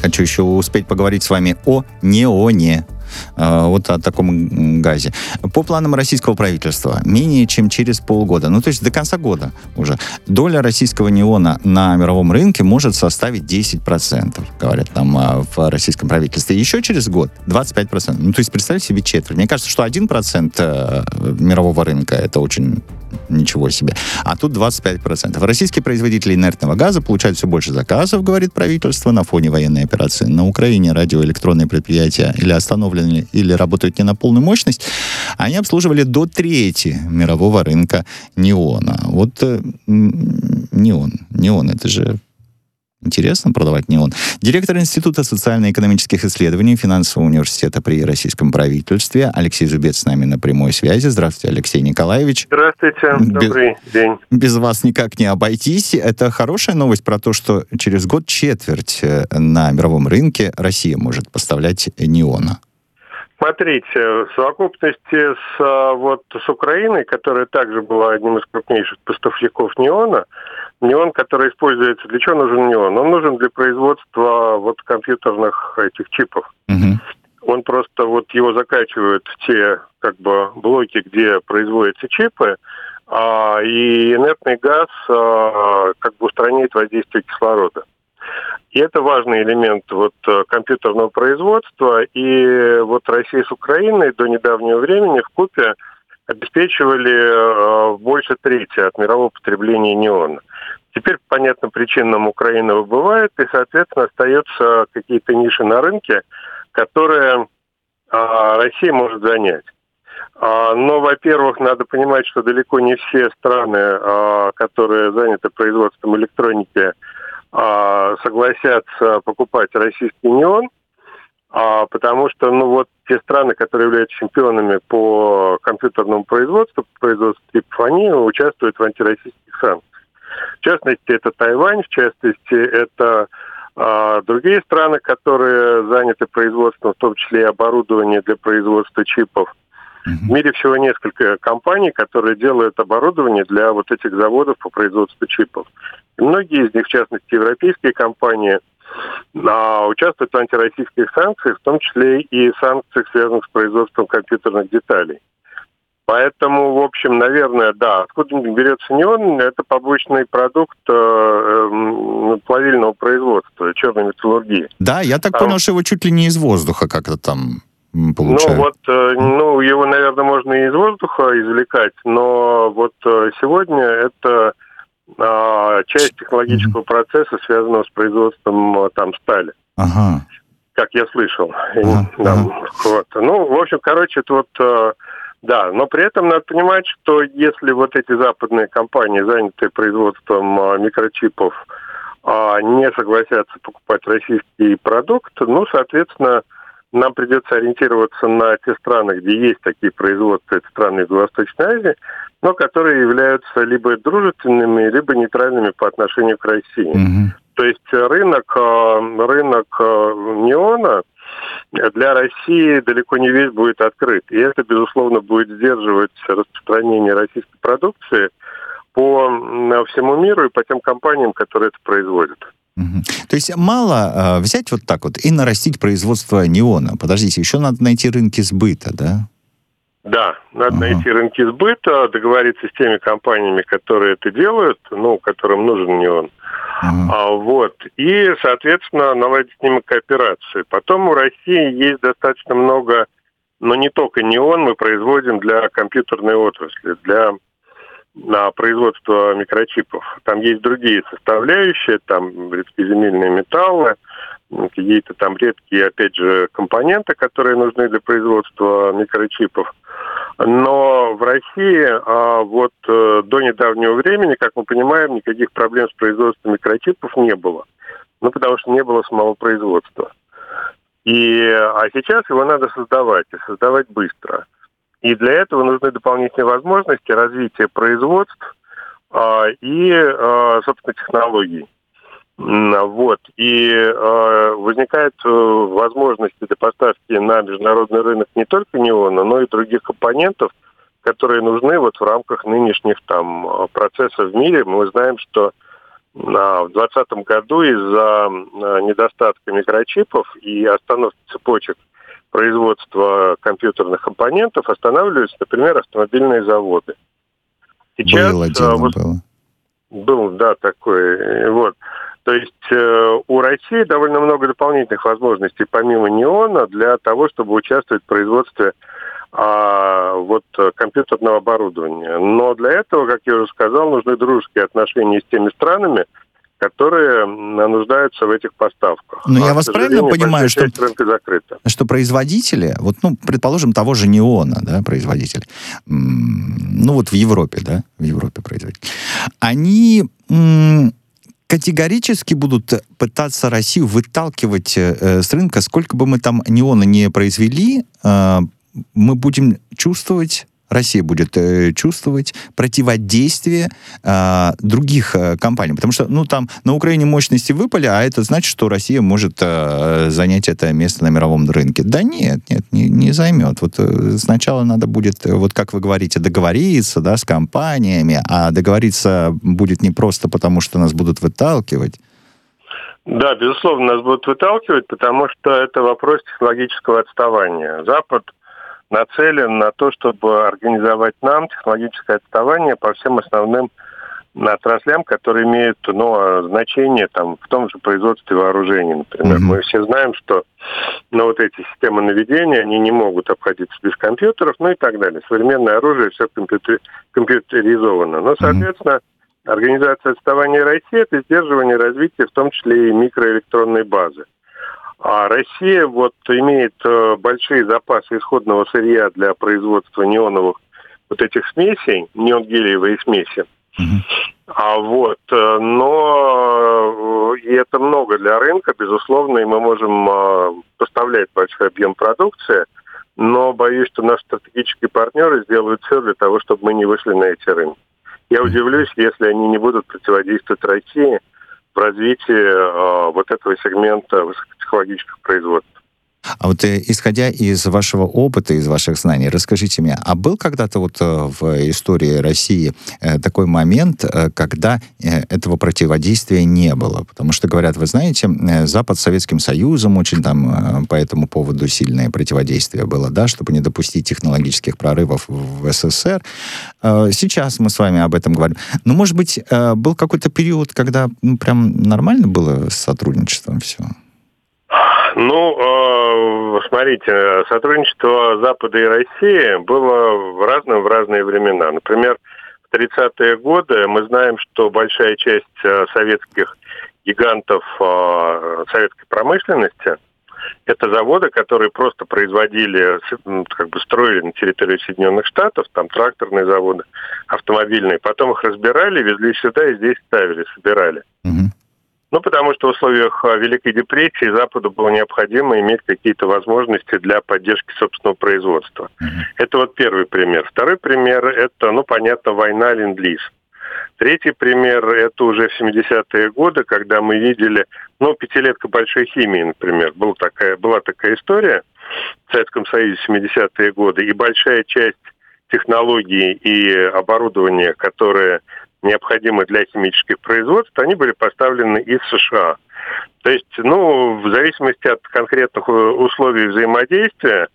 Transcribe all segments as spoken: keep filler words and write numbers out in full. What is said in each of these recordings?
хочу еще успеть поговорить с вами о неоне. Вот о таком газе. По планам российского правительства, менее чем через полгода, ну, то есть до конца года уже, доля российского неона на мировом рынке может составить десять процентов, говорят там в российском правительстве. Еще через год двадцать пять процентов. Ну, то есть представьте себе четверть. Мне кажется, что один процент мирового рынка — это очень ничего себе. А тут двадцать пять процентов. Российские производители инертного газа получают все больше заказов, говорит правительство, на фоне военной операции на Украине. Радиоэлектронные предприятия или остановлены, или работают не на полную мощность. Они обслуживали до трети мирового рынка неона. Вот э, неон. Неон, это же интересно продавать неон. Директор Института социально-экономических исследований Финансового университета при российском правительстве Алексей Зубец с нами на прямой связи. Здравствуйте, Алексей Николаевич. Здравствуйте, добрый без, день. Без вас никак не обойтись. Это хорошая новость про то, что через год четверть на мировом рынке Россия может поставлять неона. Смотрите, в совокупности с, вот, с Украиной, которая также была одним из крупнейших поставщиков неона, неон, который используется, для чего нужен неон? Он нужен для производства вот компьютерных этих чипов. Угу. Он просто, вот его закачивают в те как бы блоки, где производятся чипы, а, и инертный газ а, как бы устраняет воздействие кислорода. И это важный элемент вот компьютерного производства. И вот Россия с Украиной до недавнего времени вкупе обеспечивали э, больше трети от мирового потребления неона. Теперь по понятным причинам Украина выбывает, и, соответственно, остаются какие-то ниши на рынке, которые э, Россия может занять. А, но, во-первых, надо понимать, что далеко не все страны, э, которые заняты производством электроники, согласятся покупать российский неон, потому что, ну вот, те страны, которые являются чемпионами по компьютерному производству, по производству чипов, они участвуют в антироссийских санкциях. В частности, это Тайвань, в частности, это а, другие страны, которые заняты производством, в том числе и оборудования для производства чипов. В мире всего несколько компаний, которые делают оборудование для вот этих заводов по производству чипов. И многие из них, в частности, европейские компании, а, участвуют в антироссийских санкциях, в том числе и санкциях, связанных с производством компьютерных деталей. Поэтому, в общем, наверное, да, откуда берется неон, это побочный продукт э, э, плавильного производства, черной металлургии. Да, я так а, понял, что его чуть ли не из воздуха как-то там Ну получают. вот, э, ну его, наверное, можно и из воздуха извлекать, но вот э, сегодня это э, часть технологического mm-hmm. процесса, связанного с производством э, там стали. Ага. Как я слышал. Ага. Там, ага. Вот. Ну, в общем, короче, это вот... Э, да, но при этом надо понимать, что если вот эти западные компании, занятые производством э, микрочипов, э, не согласятся покупать российский продукт, ну, соответственно, нам придется ориентироваться на те страны, где есть такие производства, это страны Юго-Восточной Азии, но которые являются либо дружественными, либо нейтральными по отношению к России. Mm-hmm. То есть рынок, рынок неона для России далеко не весь будет открыт. И это, безусловно, будет сдерживать распространение российской продукции по всему миру и по тем компаниям, которые это производят. Угу. То есть мало э, взять вот так вот и нарастить производство неона. Подождите, еще надо найти рынки сбыта, да? Да, надо ага. найти рынки сбыта, договориться с теми компаниями, которые это делают, ну, которым нужен неон. Ага. А, вот. И, соответственно, наладить с ними кооперацию. Потом у России есть достаточно много, но не только неон мы производим для компьютерной отрасли, для на производство микрочипов. Там есть другие составляющие, там редкоземельные металлы, какие-то там редкие, опять же, компоненты, которые нужны для производства микрочипов. Но в России а, вот до недавнего времени, как мы понимаем, никаких проблем с производством микрочипов не было. Ну, потому что не было самого производства. И, а сейчас его надо создавать, и создавать быстро. И для этого нужны дополнительные возможности развития производств а, и, а, собственно, технологий. Вот. И а, возникают возможности для поставки на международный рынок не только неона, но и других компонентов, которые нужны вот в рамках нынешних там процессов в мире. Мы знаем, что в двадцатом году из-за недостатка микрочипов и остановки цепочек производства компьютерных компонентов останавливаются, например, автомобильные заводы. Сейчас, было дело, вот, было. Был, да, такой. Вот. То есть э, у России довольно много дополнительных возможностей, помимо неона, для того, чтобы участвовать в производстве а, вот, компьютерного оборудования. Но для этого, как я уже сказал, нужны дружеские отношения с теми странами, которые нуждаются в этих поставках. Но а, я вас правильно понимаю, что, что производители, вот, ну, предположим, того же неона, да, производители, ну, вот в Европе, да, в Европе производители, они м- категорически будут пытаться Россию выталкивать э, с рынка, сколько бы мы там неона не произвели, э, мы будем чувствовать... Россия будет э, чувствовать противодействие э, других э, компаний. Потому что, ну, там на Украине мощности выпали, а это значит, что Россия может э, занять это место на мировом рынке. Да нет, нет, не, не займет. Вот э, сначала надо будет, э, вот как вы говорите, договориться, да, с компаниями, а договориться будет не просто потому, что нас будут выталкивать. Да, безусловно, нас будут выталкивать, потому что это вопрос технологического отставания. Запад нацелен на то, чтобы организовать нам технологическое отставание по всем основным отраслям, которые имеют, ну, значение там, в том же производстве вооружений, например. Mm-hmm. Мы все знаем, что, ну, вот эти системы наведения, они не могут обходиться без компьютеров, ну и так далее. Современное оружие все компьютер... компьютеризовано. Но, соответственно, mm-hmm. организация отставания России – это сдерживание развития, в том числе и микроэлектронной базы. А Россия вот имеет э, большие запасы исходного сырья для производства неоновых вот этих смесей, неон-гелиевые смеси. Mm-hmm. А вот, э, но э, и это много для рынка, безусловно, и мы можем э, поставлять большой объем продукции, но боюсь, что наши стратегические партнеры сделают все для того, чтобы мы не вышли на эти рынки. Я mm-hmm. удивлюсь, если они не будут противодействовать России в развитии э, вот этого сегмента высокотехнологических производств. А вот э, исходя из вашего опыта, из ваших знаний, расскажите мне, а был когда-то вот э, в истории России э, такой момент, э, когда э, этого противодействия не было? Потому что, говорят, вы знаете, э, Запад с Советским Союзом очень там э, по этому поводу сильное противодействие было, да, чтобы не допустить технологических прорывов в СССР. Э, сейчас мы с вами об этом говорим. Но, может быть, э, был какой-то период, когда ну, прям нормально было с сотрудничеством все? Ну, э, смотрите, сотрудничество Запада и России было в разное в разные времена. Например, в тридцатые годы мы знаем, что большая часть э, советских гигантов э, советской промышленности – это заводы, которые просто производили, как бы строили на территории Соединенных Штатов, там тракторные заводы, автомобильные. Потом их разбирали, везли сюда и здесь ставили, собирали. Mm-hmm. Ну, потому что в условиях Великой депрессии Западу было необходимо иметь какие-то возможности для поддержки собственного производства. Mm-hmm. Это вот первый пример. Второй пример – это, ну, понятно, война, ленд-лиз. Третий пример – это уже в семидесятые годы, когда мы видели, ну, пятилетка большой химии, например. Была такая, была такая история в Советском Союзе в семидесятые годы, и большая часть технологий и оборудования, которые необходимы для химических производств, они были поставлены из США. То есть, ну, в зависимости от конкретных условий взаимодействия,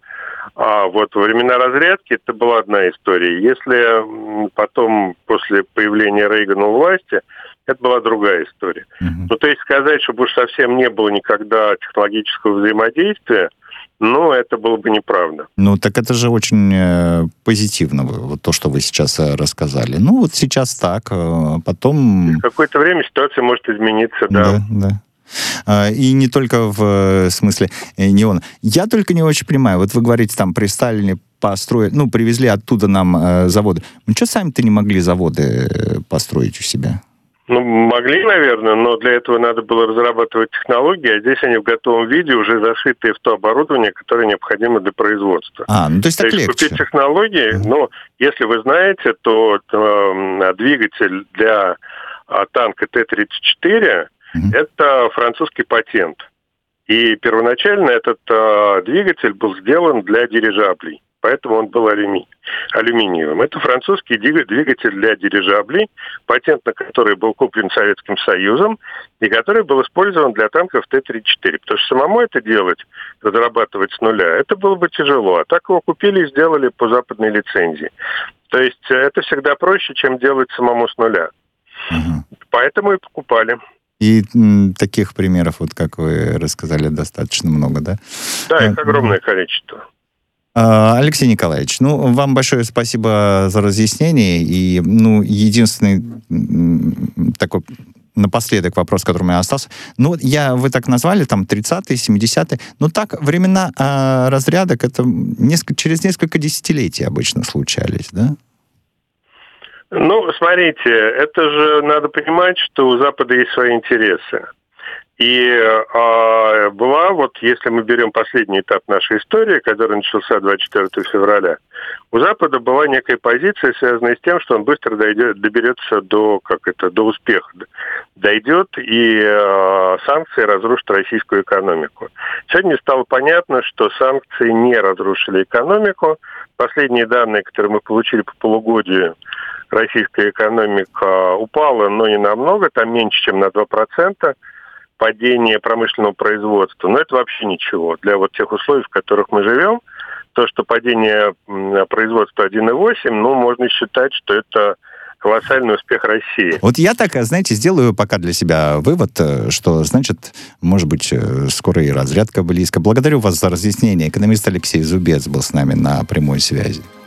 а вот во времена разрядки это была одна история. Если потом, после появления Рейгана у власти, это была другая история. Mm-hmm. Ну, то есть сказать, чтобы уж совсем не было никогда технологического взаимодействия, ну, это было бы неправда. Ну, так это же очень э, позитивно, вот то, что вы сейчас э, рассказали. Ну, вот сейчас так, э, потом... В какое-то время ситуация может измениться, да. Да, да. И не только в смысле неона. Я только не очень понимаю, вот вы говорите, там, при Сталине построили, ну, привезли оттуда нам э, заводы. Ну, что сами-то не могли заводы построить у себя? Ну, могли, наверное, но для этого надо было разрабатывать технологии, а здесь они в готовом виде, уже зашитые в то оборудование, которое необходимо для производства. А, ну то есть так то есть легче. Купить технологии, mm-hmm. но если вы знаете, то э, двигатель для э, танка Т тридцать четыре mm-hmm. это французский патент. И первоначально этот э, двигатель был сделан для дирижаблей. поэтому он был алюми... алюминиевым. Это французский двигатель для дирижаблей, патент на который был куплен Советским Союзом и который был использован для танков Т тридцать четыре. Потому что самому это делать, разрабатывать с нуля, это было бы тяжело. А так его купили и сделали по западной лицензии. То есть это всегда проще, чем делать самому с нуля. Угу. Поэтому и покупали. И м, таких примеров, вот как вы рассказали, достаточно много, да? Да, их огромное количество. Алексей Николаевич, ну, вам большое спасибо за разъяснение. И, ну, единственный такой напоследок вопрос, который у меня остался. Ну, я, вы так назвали, там, тридцатые, семидесятые. Ну, так, времена э, разрядок, это несколько, через несколько десятилетий обычно случались, да? Ну, смотрите, это же надо понимать, что у Запада есть свои интересы. И а, была, вот если мы берем последний этап нашей истории, который начался двадцать четвёртого февраля, у Запада была некая позиция, связанная с тем, что он быстро дойдет, доберется до, как это, до успеха, дойдет и а, санкции разрушат российскую экономику. Сегодня стало понятно, что санкции не разрушили экономику. Последние данные, которые мы получили по полугодию, российская экономика упала, но не намного, там меньше, чем на два процента. Падение промышленного производства. Но это вообще ничего. Для вот тех условий, в которых мы живем, то, что падение производства один целых восемь десятых, ну, можно считать, что это колоссальный успех России. Вот я так, знаете, сделаю пока для себя вывод, что, значит, может быть, скоро и разрядка близко. Благодарю вас за разъяснение. Экономист Алексей Зубец был с нами на прямой связи.